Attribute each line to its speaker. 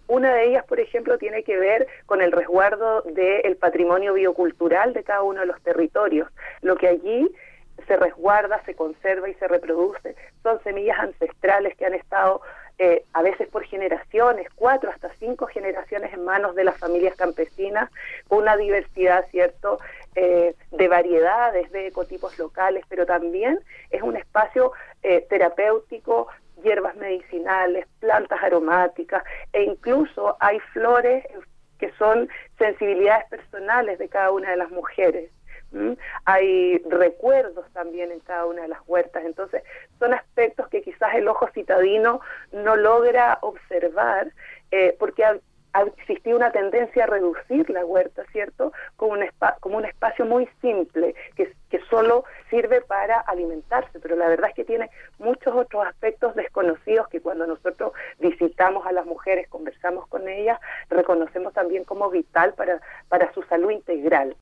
Speaker 1: Una de ellas, por ejemplo, tiene que ver con el resguardo del patrimonio biocultural de cada uno de los territorios. Lo que allí se resguarda, se conserva y se reproduce son semillas ancestrales que han estado a veces por generaciones, 4 hasta 5 generaciones en manos de las familias campesinas, con una diversidad, ¿cierto?, de variedades, de ecotipos locales, pero también es un espacio terapéutico, hierbas medicinales, plantas aromáticas, e incluso hay flores que son sensibilidades personales de cada una de las mujeres. Hay recuerdos también en cada una de las huertas, entonces son aspectos que quizás el ojo citadino no logra observar porque ha existido una tendencia a reducir la huerta, ¿cierto?, como un espacio muy simple que solo sirve para alimentarse, pero la verdad es que tiene muchos otros aspectos desconocidos que cuando nosotros visitamos a las mujeres, conversamos con ellas, reconocemos también como vital para su salud integral.